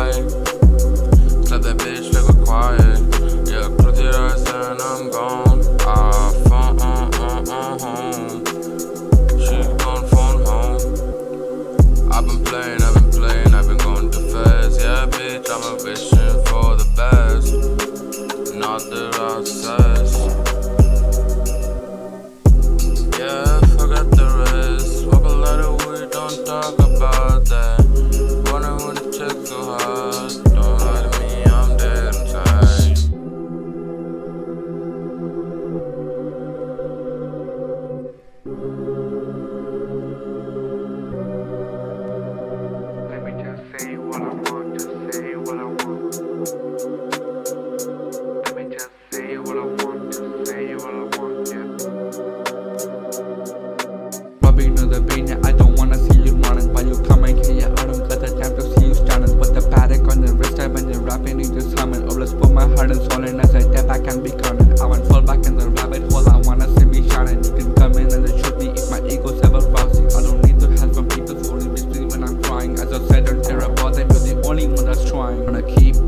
quiet. Slap that bitch, make her quiet. Yeah, close your eyes and I'm gone. Phone home. She gone phone home. I've been playing, I've been going too fast. Yeah, bitch, I'm wishing for the best. Not that I obsess. Yeah, forget the rest. Smoke a lot of weed, don't talk about that. Wanna when the check so hard. Don't lie to me, I'm dead inside. Let me just say what I want, just say what I want. Let me just say what I want, just say what I want, yeah. Rubbing to the vein, I don't wanna see you running. While you coming here, I don't got the time to see you standing. Put the paddock on the wrist, when you're rapping, you just humming. Oh, let's put my heart and soul in as I step back and be coming. I won't fall back in the rabbit hole, I wanna see me shining. You can come in and shoot me if my ego's ever rousing. I don't need to help from people who only miss me when I'm crying. As I said, don't care about them, you're the only one that's trying. Wanna keep